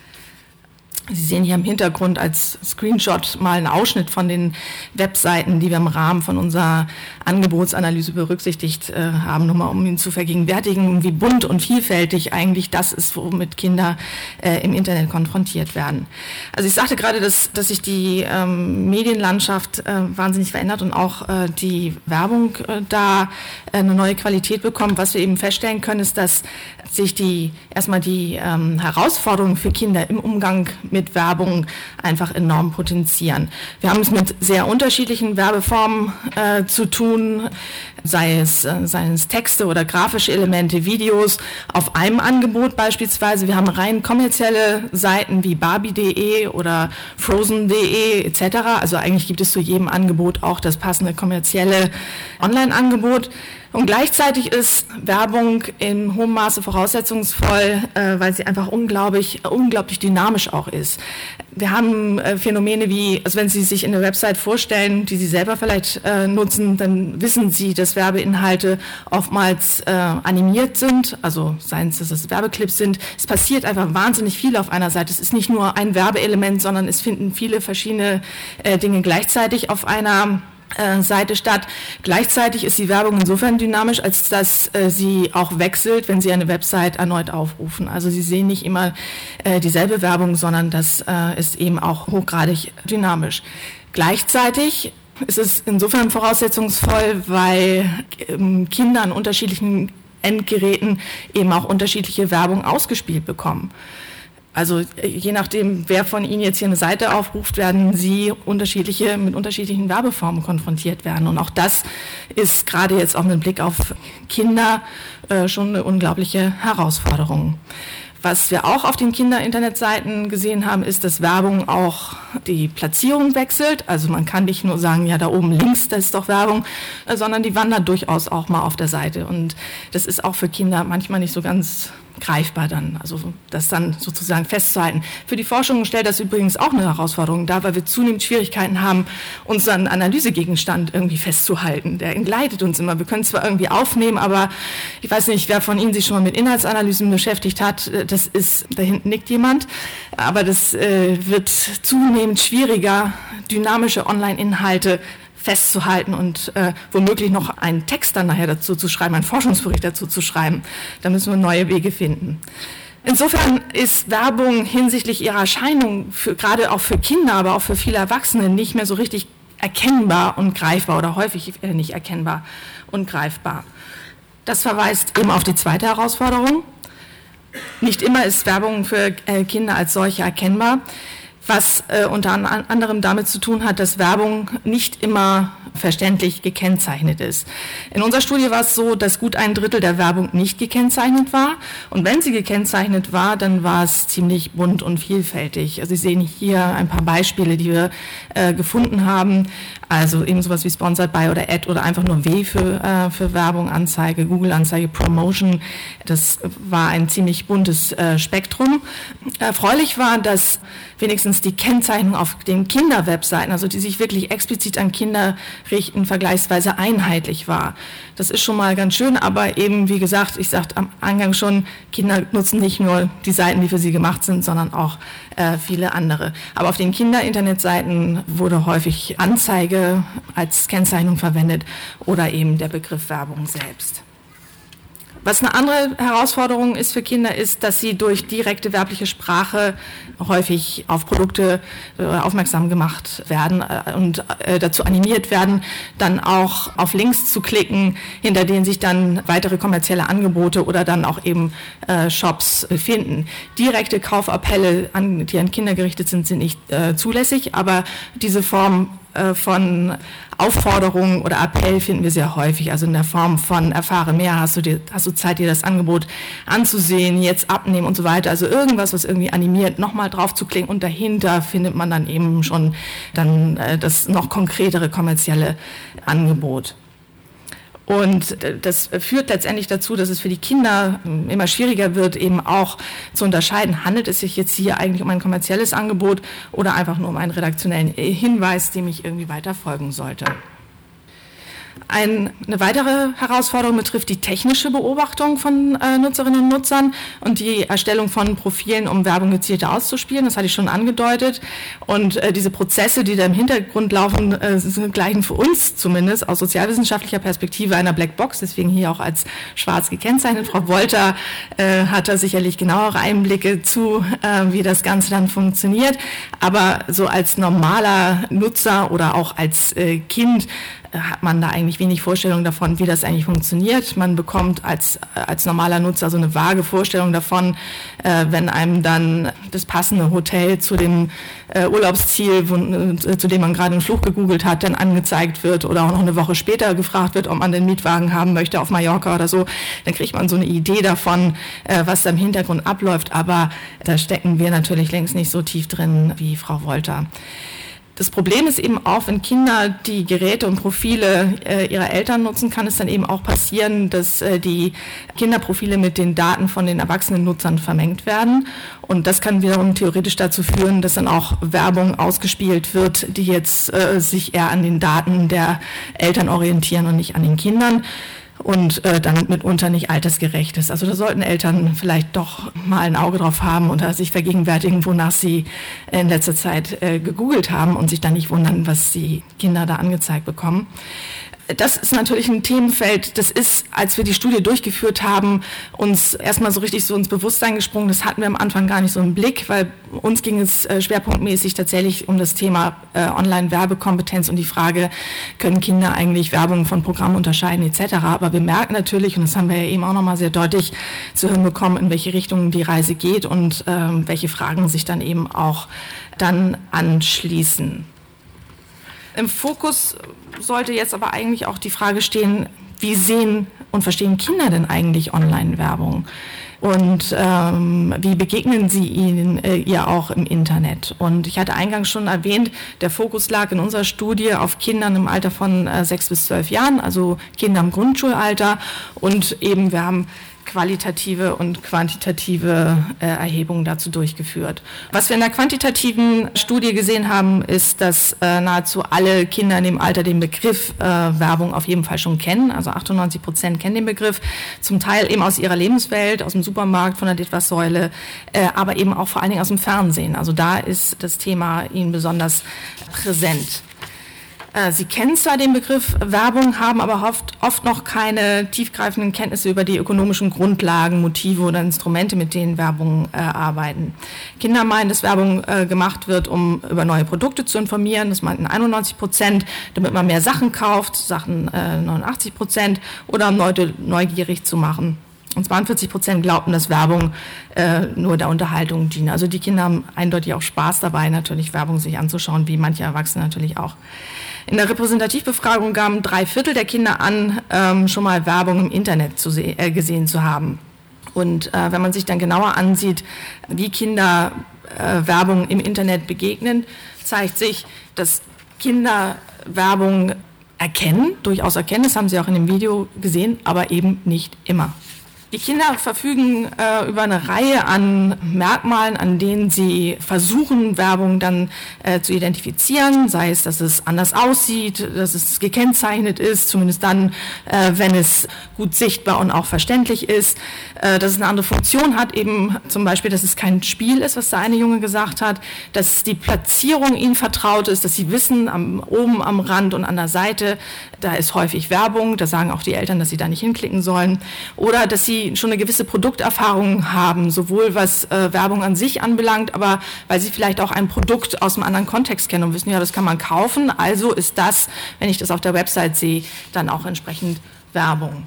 D: Sie sehen hier im Hintergrund als Screenshot mal einen Ausschnitt von den Webseiten, die wir im Rahmen von unserer Angebotsanalyse berücksichtigt haben, nur mal um Ihnen zu vergegenwärtigen, wie bunt und vielfältig eigentlich das ist, womit Kinder im Internet konfrontiert werden. Also ich sagte gerade, dass sich die Medienlandschaft wahnsinnig verändert und auch die Werbung da eine neue Qualität bekommt. Was wir eben feststellen können, ist, dass sich erstmal die Herausforderungen für Kinder im Umgang mit Werbung einfach enorm potenzieren. Wir haben es mit sehr unterschiedlichen Werbeformen zu tun, sei es Texte oder grafische Elemente, Videos auf einem Angebot beispielsweise. Wir haben rein kommerzielle Seiten wie Barbie.de oder Frozen.de etc. Also eigentlich gibt es zu jedem Angebot auch das passende kommerzielle Online-Angebot. Und gleichzeitig ist Werbung in hohem Maße voraussetzungsvoll, weil sie einfach unglaublich dynamisch auch ist. Wir haben Phänomene wie, also wenn Sie sich in der Website vorstellen, die Sie selber vielleicht nutzen, dann wissen Sie, dass Werbeinhalte oftmals animiert sind, also seien es, dass es Werbeclips sind. Es passiert einfach wahnsinnig viel auf einer Seite. Es ist nicht nur ein Werbeelement, sondern es finden viele verschiedene Dinge gleichzeitig auf einer Seite statt. Gleichzeitig ist die Werbung insofern dynamisch, als dass sie auch wechselt, wenn Sie eine Website erneut aufrufen. Also Sie sehen nicht immer dieselbe Werbung, sondern das ist eben auch hochgradig dynamisch. Gleichzeitig ist es insofern voraussetzungsvoll, weil Kinder an unterschiedlichen Endgeräten eben auch unterschiedliche Werbung ausgespielt bekommen. Also je nachdem, wer von Ihnen jetzt hier eine Seite aufruft, werden Sie mit unterschiedlichen Werbeformen konfrontiert werden. Und auch das ist gerade jetzt auch mit Blick auf Kinder schon eine unglaubliche Herausforderung. Was wir auch auf den Kinder-Internetseiten gesehen haben, ist, dass Werbung auch die Platzierung wechselt. Also man kann nicht nur sagen, ja, da oben links, das ist doch Werbung, sondern die wandert durchaus auch mal auf der Seite. Und das ist auch für Kinder manchmal nicht so ganz greifbar dann, also das dann sozusagen festzuhalten. Für die Forschung stellt das übrigens auch eine Herausforderung dar, weil wir zunehmend Schwierigkeiten haben, unseren Analysegegenstand irgendwie festzuhalten. Der entgleitet uns immer. Wir können zwar irgendwie aufnehmen, aber ich weiß nicht, wer von Ihnen sich schon mal mit Inhaltsanalysen beschäftigt hat, da hinten nickt jemand, aber das wird zunehmend schwieriger, dynamische Online-Inhalte festzuhalten und womöglich noch einen Text dann nachher dazu zu schreiben, einen Forschungsbericht dazu zu schreiben. Da müssen wir neue Wege finden. Insofern ist Werbung hinsichtlich ihrer Erscheinung, gerade auch für Kinder, aber auch für viele Erwachsene, nicht mehr so richtig erkennbar und greifbar oder häufig nicht erkennbar und greifbar. Das verweist eben auf die zweite Herausforderung. Nicht immer ist Werbung für Kinder als solche erkennbar, was unter anderem damit zu tun hat, dass Werbung nicht immer verständlich gekennzeichnet ist. In unserer Studie war es so, dass gut 1/3 der Werbung nicht gekennzeichnet war. Und wenn sie gekennzeichnet war, dann war es ziemlich bunt und vielfältig. Also Sie sehen hier ein paar Beispiele, die wir gefunden haben. Also eben sowas wie Sponsored by oder Ad oder einfach nur W für Werbung, Anzeige, Google-Anzeige, Promotion. Das war ein ziemlich buntes Spektrum. Erfreulich war, dass wenigstens die Kennzeichnung auf den Kinderwebseiten, also die sich wirklich explizit an Kinder richten, vergleichsweise einheitlich war. Das ist schon mal ganz schön, aber eben, wie gesagt, ich sagte am Eingang schon, Kinder nutzen nicht nur die Seiten, die für sie gemacht sind, sondern auch viele andere. Aber auf den Kinder-Internetseiten wurde häufig Anzeige als Kennzeichnung verwendet oder eben der Begriff Werbung selbst. Was eine andere Herausforderung ist für Kinder, ist, dass sie durch direkte werbliche Sprache häufig auf Produkte aufmerksam gemacht werden und dazu animiert werden, dann auch auf Links zu klicken, hinter denen sich dann weitere kommerzielle Angebote oder dann auch eben Shops befinden. Direkte Kaufappelle, die an Kinder gerichtet sind, sind nicht zulässig, aber diese Form von Aufforderungen oder Appell finden wir sehr häufig, also in der Form von erfahre mehr, hast du Zeit, dir das Angebot anzusehen, jetzt abnehmen und so weiter, also irgendwas, was irgendwie animiert, nochmal drauf zu klicken und dahinter findet man dann eben schon dann das noch konkretere kommerzielle Angebot. Und das führt letztendlich dazu, dass es für die Kinder immer schwieriger wird, eben auch zu unterscheiden, handelt es sich jetzt hier eigentlich um ein kommerzielles Angebot oder einfach nur um einen redaktionellen Hinweis, dem ich irgendwie weiter folgen sollte. Eine weitere Herausforderung betrifft die technische Beobachtung von Nutzerinnen und Nutzern und die Erstellung von Profilen, um Werbung gezielter auszuspielen. Das hatte ich schon angedeutet. Und diese Prozesse, die da im Hintergrund laufen, gleichen für uns zumindest aus sozialwissenschaftlicher Perspektive einer Blackbox, deswegen hier auch als schwarz gekennzeichnet. Frau Wolter hat da sicherlich genauere Einblicke zu, wie das Ganze dann funktioniert. Aber so als normaler Nutzer oder auch als Kind hat man da eigentlich wenig Vorstellung davon, wie das eigentlich funktioniert. Man bekommt als normaler Nutzer so eine vage Vorstellung davon, wenn einem dann das passende Hotel zu dem Urlaubsziel, zu dem man gerade einen Flug gegoogelt hat, dann angezeigt wird oder auch noch eine Woche später gefragt wird, ob man den Mietwagen haben möchte auf Mallorca oder so. Dann kriegt man so eine Idee davon, was da im Hintergrund abläuft. Aber da stecken wir natürlich längst nicht so tief drin wie Frau Wolter. Das Problem ist eben auch, wenn Kinder die Geräte und Profile ihrer Eltern nutzen, kann es dann eben auch passieren, dass die Kinderprofile mit den Daten von den erwachsenen Nutzern vermengt werden. Und das kann wiederum theoretisch dazu führen, dass dann auch Werbung ausgespielt wird, die jetzt sich eher an den Daten der Eltern orientieren und nicht an den Kindern. Und dann mitunter nicht altersgerecht ist. Also da sollten Eltern vielleicht doch mal ein Auge drauf haben oder sich vergegenwärtigen, wonach sie in letzter Zeit gegoogelt haben und sich dann nicht wundern, was die Kinder da angezeigt bekommen. Das ist natürlich ein Themenfeld, das ist, als wir die Studie durchgeführt haben, uns erstmal so richtig so ins Bewusstsein gesprungen. Das hatten wir am Anfang gar nicht so im Blick, weil uns ging es schwerpunktmäßig tatsächlich um das Thema Online-Werbekompetenz und die Frage, können Kinder eigentlich Werbung von Programmen unterscheiden etc. Aber wir merken natürlich, und das haben wir ja eben auch nochmal sehr deutlich zu hören bekommen, in welche Richtung die Reise geht und welche Fragen sich dann eben auch dann anschließen. Im Fokus sollte jetzt aber eigentlich auch die Frage stehen, wie sehen und verstehen Kinder denn eigentlich Online-Werbung? Und wie begegnen sie ihr auch im Internet? Und ich hatte eingangs schon erwähnt, der Fokus lag in unserer Studie auf Kindern im Alter von 6 bis 12 Jahren, also Kinder im Grundschulalter. Und eben wir haben qualitative und quantitative Erhebungen dazu durchgeführt. Was wir in der quantitativen Studie gesehen haben, ist, dass nahezu alle Kinder in dem Alter den Begriff Werbung auf jeden Fall schon kennen. Also 98% kennen den Begriff, zum Teil eben aus ihrer Lebenswelt, aus dem Supermarkt, von der Litfaßsäule, aber eben auch vor allen Dingen aus dem Fernsehen. Also da ist das Thema ihnen besonders präsent. Sie kennen zwar den Begriff Werbung, haben aber oft noch keine tiefgreifenden Kenntnisse über die ökonomischen Grundlagen, Motive oder Instrumente, mit denen Werbung arbeiten. Kinder meinen, dass Werbung gemacht wird, um über neue Produkte zu informieren. Das meinten 91%, damit man mehr Sachen kauft, Sachen 89%, oder um Leute neugierig zu machen. Und 42% glaubten, dass Werbung nur der Unterhaltung diene. Also die Kinder haben eindeutig auch Spaß dabei, natürlich Werbung sich anzuschauen, wie manche Erwachsene natürlich auch. In der Repräsentativbefragung gaben 3/4 der Kinder an, schon mal Werbung im Internet gesehen zu haben. Und wenn man sich dann genauer ansieht, wie Kinder Werbung im Internet begegnen, zeigt sich, dass Kinder Werbung durchaus erkennen, das haben Sie auch in dem Video gesehen, aber eben nicht immer. Die Kinder verfügen über eine Reihe an Merkmalen, an denen sie versuchen, Werbung dann zu identifizieren, sei es, dass es anders aussieht, dass es gekennzeichnet ist, zumindest dann, wenn es gut sichtbar und auch verständlich ist, dass es eine andere Funktion hat, eben zum Beispiel, dass es kein Spiel ist, was der eine Junge gesagt hat, dass die Platzierung ihnen vertraut ist, dass sie wissen, oben am Rand und an der Seite, da ist häufig Werbung, da sagen auch die Eltern, dass sie da nicht hinklicken sollen, oder dass sie schon eine gewisse Produkterfahrung haben, sowohl was Werbung an sich anbelangt, aber weil sie vielleicht auch ein Produkt aus einem anderen Kontext kennen und wissen, ja, das kann man kaufen, also ist das, wenn ich das auf der Website sehe, dann auch entsprechend Werbung.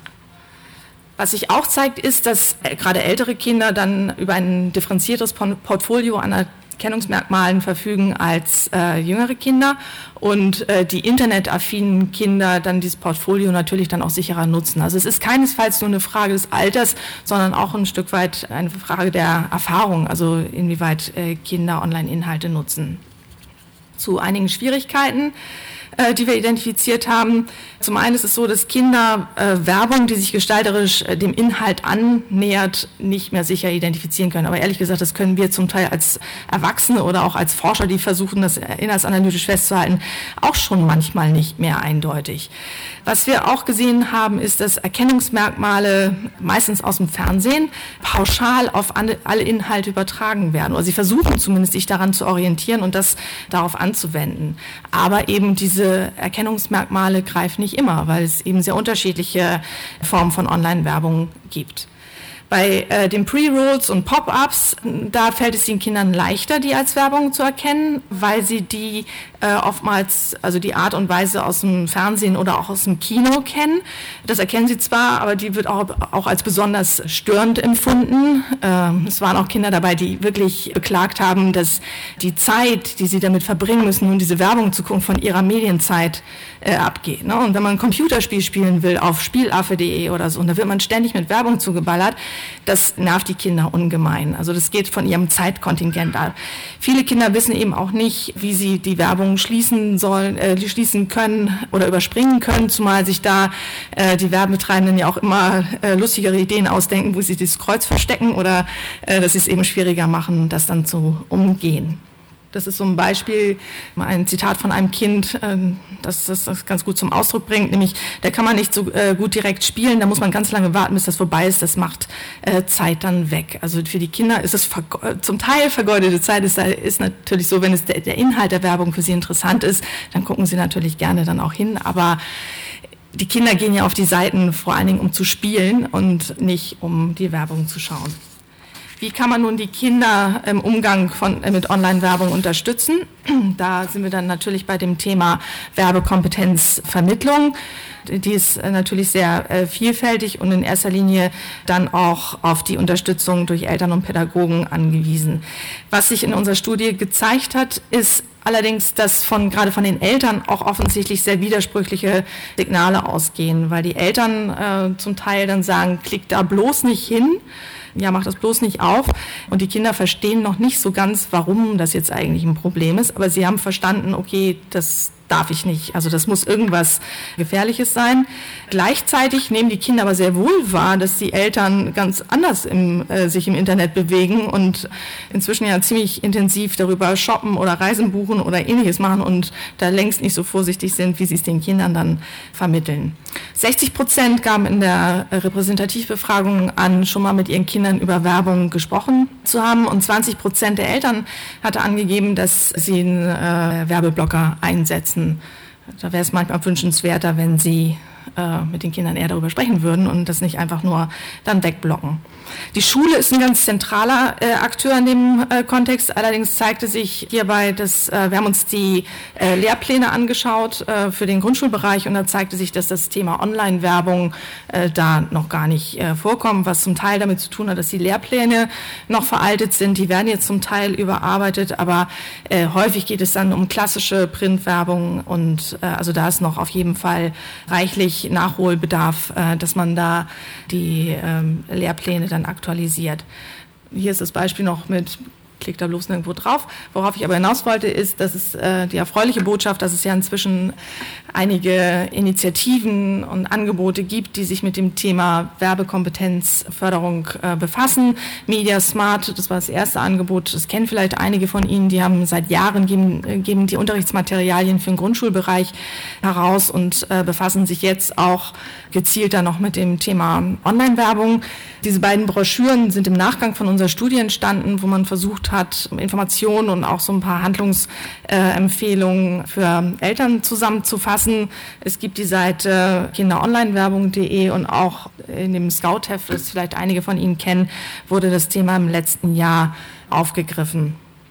D: Was sich auch zeigt, ist, dass gerade ältere Kinder dann über ein differenziertes Portfolio an Erkennungsmerkmalen verfügen als jüngere Kinder und die internetaffinen Kinder dann dieses Portfolio natürlich dann auch sicherer nutzen. Also es ist keinesfalls nur eine Frage des Alters, sondern auch ein Stück weit eine Frage der Erfahrung, also inwieweit Kinder Online-Inhalte nutzen. Zu einigen Schwierigkeiten, die wir identifiziert haben. Zum einen ist es so, dass Kinder Werbung, die sich gestalterisch dem Inhalt annähert, nicht mehr sicher identifizieren können. Aber ehrlich gesagt, das können wir zum Teil als Erwachsene oder auch als Forscher, die versuchen, das inhaltsanalytisch festzuhalten, auch schon manchmal nicht mehr eindeutig. Was wir auch gesehen haben, ist, dass Erkennungsmerkmale meistens aus dem Fernsehen pauschal auf alle Inhalte übertragen werden. Oder sie versuchen zumindest, sich daran zu orientieren und das darauf anzuwenden. Aber eben diese Erkennungsmerkmale greifen nicht immer, weil es eben sehr unterschiedliche Formen von Online-Werbung gibt. Bei den Pre-Rolls und Pop-ups, da fällt es den Kindern leichter, die als Werbung zu erkennen, weil sie die oftmals, also die Art und Weise aus dem Fernsehen oder auch aus dem Kino kennen. Das erkennen sie zwar, aber die wird auch als besonders störend empfunden. Es waren auch Kinder dabei, die wirklich beklagt haben, dass die Zeit, die sie damit verbringen müssen, um diese Werbung zu gucken, von ihrer Medienzeit abgeht. Ne? Und wenn man ein Computerspiel spielen will auf spielaffe.de oder so, und da wird man ständig mit Werbung zugeballert, das nervt die Kinder ungemein. Also das geht von ihrem Zeitkontingent ab. Viele Kinder wissen eben auch nicht, wie sie die Werbung schließen können oder überspringen können, zumal sich da die Werbetreibenden ja auch immer lustigere Ideen ausdenken, wo sie das Kreuz verstecken oder dass sie es eben schwieriger machen, das dann zu umgehen. Das ist so ein Beispiel, ein Zitat von einem Kind, das ganz gut zum Ausdruck bringt, nämlich, da kann man nicht so gut direkt spielen, da muss man ganz lange warten, bis das vorbei ist, das macht Zeit dann weg. Also für die Kinder ist es zum Teil vergeudete Zeit, ist natürlich so, wenn es der Inhalt der Werbung für sie interessant ist, dann gucken sie natürlich gerne dann auch hin, aber die Kinder gehen ja auf die Seiten vor allen Dingen, um zu spielen und nicht, um die Werbung zu schauen. Wie kann man nun die Kinder im Umgang mit Online-Werbung unterstützen? Da sind wir dann natürlich bei dem Thema Werbekompetenzvermittlung. Die ist natürlich sehr vielfältig und in erster Linie dann auch auf die Unterstützung durch Eltern und Pädagogen angewiesen. Was sich in unserer Studie gezeigt hat, ist allerdings, dass gerade von den Eltern auch offensichtlich sehr widersprüchliche Signale ausgehen, weil die Eltern zum Teil dann sagen, klick da bloß nicht hin. Ja, mach das bloß nicht auf. Und die Kinder verstehen noch nicht so ganz, warum das jetzt eigentlich ein Problem ist. Aber sie haben verstanden, okay, das darf ich nicht. Also das muss irgendwas Gefährliches sein. Gleichzeitig nehmen die Kinder aber sehr wohl wahr, dass die Eltern ganz anders sich im Internet bewegen und inzwischen ja ziemlich intensiv darüber shoppen oder Reisen buchen oder Ähnliches machen und da längst nicht so vorsichtig sind, wie sie es den Kindern dann vermitteln. 60% gaben in der Repräsentativbefragung an, schon mal mit ihren Kindern über Werbung gesprochen zu haben und 20% der Eltern hatte angegeben, dass sie einen Werbeblocker einsetzen. Da wäre es manchmal wünschenswerter, wenn sie mit den Kindern eher darüber sprechen würden und das nicht einfach nur dann wegblocken. Die Schule ist ein ganz zentraler Akteur in dem Kontext. Allerdings zeigte sich hierbei, dass wir haben uns die Lehrpläne angeschaut für den Grundschulbereich und da zeigte sich, dass das Thema Online-Werbung da noch gar nicht vorkommt, was zum Teil damit zu tun hat, dass die Lehrpläne noch veraltet sind. Die werden jetzt zum Teil überarbeitet, aber häufig geht es dann um klassische Printwerbung und also da ist noch auf jeden Fall reichlich Nachholbedarf, dass man da die Lehrpläne dann aktualisiert. Hier ist das Beispiel noch mit, klickt da bloß nirgendwo drauf. Worauf ich aber hinaus wollte, ist, dass es die erfreuliche Botschaft, dass es ja inzwischen einige Initiativen und Angebote gibt, die sich mit dem Thema Werbekompetenzförderung befassen. Media Smart, das war das erste Angebot, das kennen vielleicht einige von Ihnen, die haben seit Jahren, geben die Unterrichtsmaterialien für den Grundschulbereich heraus und befassen sich jetzt auch gezielter noch mit dem Thema Online-Werbung. Diese beiden Broschüren sind im Nachgang von unserer Studie entstanden, wo man versucht hat, Informationen und auch so ein paar Handlungsempfehlungen für Eltern zusammenzufassen. Es gibt die Seite kinderonlinewerbung.de und auch in dem Scout-Heft, das vielleicht einige von Ihnen kennen, wurde das Thema im letzten Jahr aufgegriffen.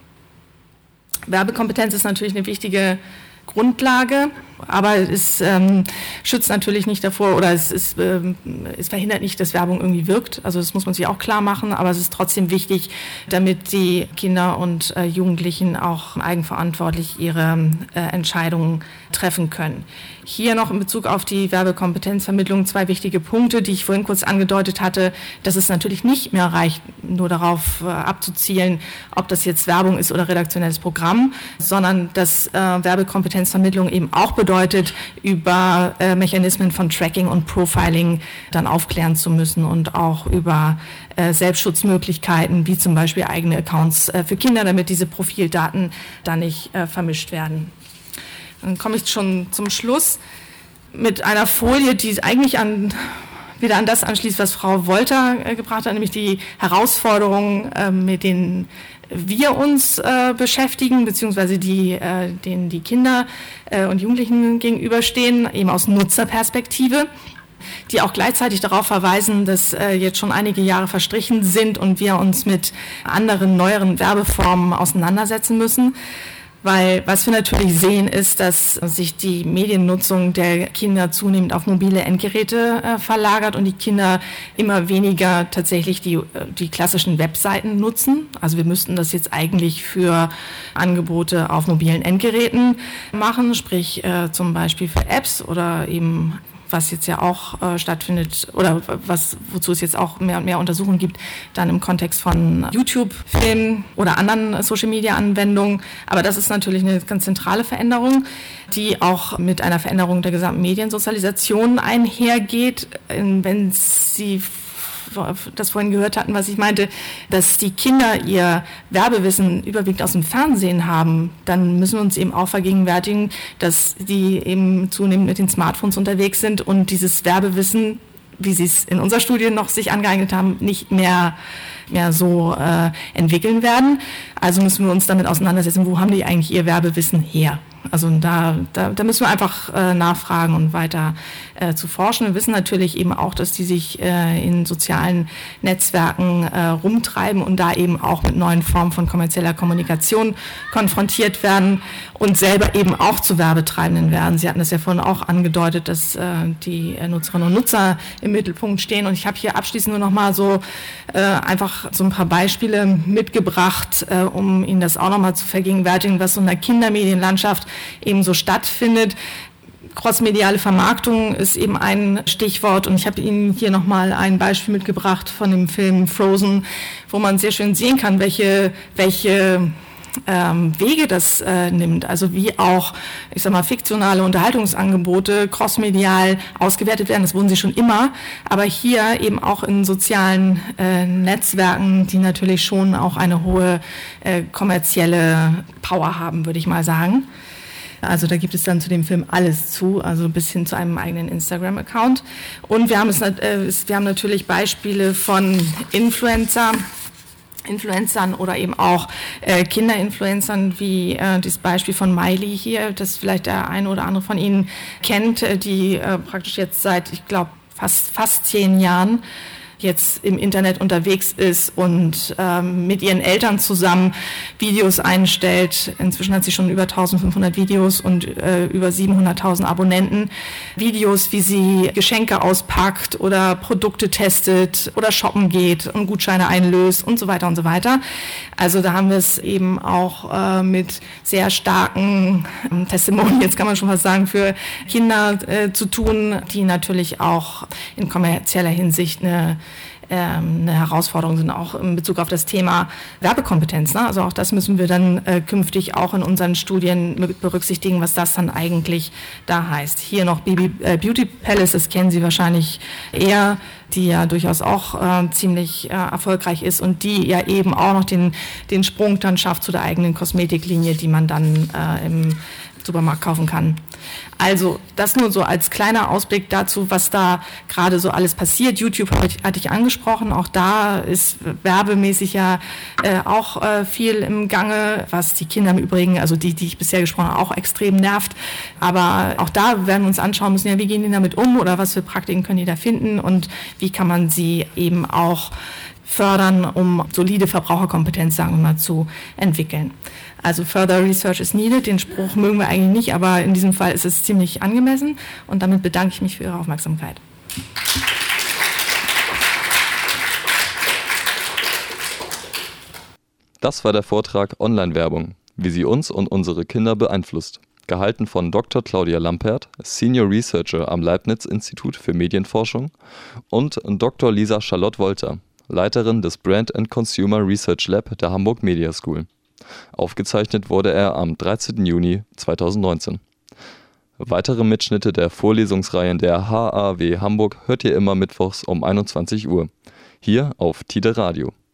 D: Werbekompetenz ist natürlich eine wichtige Grundlage, aber es schützt natürlich nicht davor oder es verhindert nicht, dass Werbung irgendwie wirkt. Also das muss man sich auch klar machen, aber es ist trotzdem wichtig, damit die Kinder und Jugendlichen auch eigenverantwortlich ihre Entscheidungen treffen können. Hier noch in Bezug auf die Werbekompetenzvermittlung 2 wichtige Punkte, die ich vorhin kurz angedeutet hatte, dass es natürlich nicht mehr reicht, nur darauf abzuzielen, ob das jetzt Werbung ist oder redaktionelles Programm, sondern dass Werbekompetenzvermittlung eben auch bedeutet, über Mechanismen von Tracking und Profiling dann aufklären zu müssen und auch über Selbstschutzmöglichkeiten, wie zum Beispiel eigene Accounts für Kinder, damit diese Profildaten dann nicht vermischt werden. Dann komme ich schon zum Schluss mit einer Folie, die eigentlich wieder an das anschließt, was Frau Wolter gebracht hat, nämlich die Herausforderungen, mit denen wir uns beschäftigen, beziehungsweise denen die Kinder und Jugendlichen gegenüberstehen, eben aus Nutzerperspektive, die auch gleichzeitig darauf verweisen, dass jetzt schon einige Jahre verstrichen sind und wir uns mit anderen, neueren Werbeformen auseinandersetzen müssen. Weil was wir natürlich sehen, ist, dass sich die Mediennutzung der Kinder zunehmend auf mobile Endgeräte verlagert und die Kinder immer weniger tatsächlich die klassischen Webseiten nutzen. Also wir müssten das jetzt eigentlich für Angebote auf mobilen Endgeräten machen, sprich zum Beispiel für Apps oder eben was jetzt ja auch stattfindet oder wozu es jetzt auch mehr und mehr Untersuchungen gibt, dann im Kontext von YouTube-Filmen oder anderen Social-Media-Anwendungen. Aber das ist natürlich eine ganz zentrale Veränderung, die auch mit einer Veränderung der gesamten Mediensozialisation einhergeht. Wenn Sie das vorhin gehört hatten, was ich meinte, dass die Kinder ihr Werbewissen überwiegend aus dem Fernsehen haben, dann müssen wir uns eben auch vergegenwärtigen, dass die eben zunehmend mit den Smartphones unterwegs sind und dieses Werbewissen, wie sie es in unserer Studie noch sich angeeignet haben, nicht mehr so entwickeln werden. Also müssen wir uns damit auseinandersetzen, wo haben die eigentlich ihr Werbewissen her? Also da müssen wir einfach nachfragen und weiter zu forschen. Wir wissen natürlich eben auch, dass die sich in sozialen Netzwerken rumtreiben und da eben auch mit neuen Formen von kommerzieller Kommunikation konfrontiert werden und selber eben auch zu Werbetreibenden werden. Sie hatten das ja vorhin auch angedeutet, dass die Nutzerinnen und Nutzer im Mittelpunkt stehen. Und ich habe hier abschließend nur noch mal so einfach so ein paar Beispiele mitgebracht, um Ihnen das auch noch mal zu vergegenwärtigen, was so in der Kindermedienlandschaft eben so stattfindet. Crossmediale Vermarktung ist eben ein Stichwort und ich habe Ihnen hier nochmal ein Beispiel mitgebracht von dem Film Frozen, wo man sehr schön sehen kann, welche Wege das nimmt, also wie auch, ich sag mal, fiktionale Unterhaltungsangebote crossmedial ausgewertet werden, das wurden sie schon immer, aber hier eben auch in sozialen Netzwerken, die natürlich schon auch eine hohe kommerzielle Power haben, würde ich mal sagen. Also da gibt es dann zu dem Film alles zu, also bis hin zu einem eigenen Instagram-Account. Und wir haben natürlich Beispiele von Influencern oder eben auch Kinderinfluencern, wie das Beispiel von Miley hier, das vielleicht der eine oder andere von Ihnen kennt, die praktisch jetzt seit, ich glaube, fast 10 Jahren jetzt im Internet unterwegs ist und mit ihren Eltern zusammen Videos einstellt. Inzwischen hat sie schon über 1500 Videos und über 700.000 Abonnenten. Videos, wie sie Geschenke auspackt oder Produkte testet oder shoppen geht und Gutscheine einlöst und so weiter und so weiter. Also da haben wir es eben auch mit sehr starken Testimonials, kann man schon fast sagen, für Kinder zu tun, die natürlich auch in kommerzieller Hinsicht eine Herausforderung sind, auch in Bezug auf das Thema Werbekompetenz. Ne? Also auch das müssen wir dann künftig auch in unseren Studien mit berücksichtigen, was das dann eigentlich da heißt. Hier noch Beauty Palace, das kennen Sie wahrscheinlich eher, die ja durchaus auch ziemlich erfolgreich ist und die ja eben auch noch den Sprung dann schafft zu der eigenen Kosmetiklinie, die man dann im Supermarkt kaufen kann. Also das nur so als kleiner Ausblick dazu, was da gerade so alles passiert. YouTube hatte ich angesprochen, auch da ist werbemäßig ja auch viel im Gange, was die Kinder im Übrigen, also die ich bisher gesprochen habe, auch extrem nervt. Aber auch da werden wir uns anschauen müssen, ja, wie gehen die damit um oder was für Praktiken können die da finden und wie kann man sie eben auch fördern, um solide Verbraucherkompetenz, sagen wir mal, zu entwickeln. Also further research is needed, den Spruch mögen wir eigentlich nicht, aber in diesem Fall ist es ziemlich angemessen und damit bedanke ich mich für Ihre Aufmerksamkeit.
A: Das war der Vortrag Online-Werbung, wie sie uns und unsere Kinder beeinflusst. Gehalten von Dr. Claudia Lampert, Senior Researcher am Leibniz-Institut für Medienforschung und Dr. Lisa Charlotte Wolter, Leiterin des Brand and Consumer Research Lab der Hamburg Media School. Aufgezeichnet wurde er am 13. Juni 2019. Weitere Mitschnitte der Vorlesungsreihen der HAW Hamburg hört ihr immer mittwochs um 21 Uhr, hier auf Tide Radio.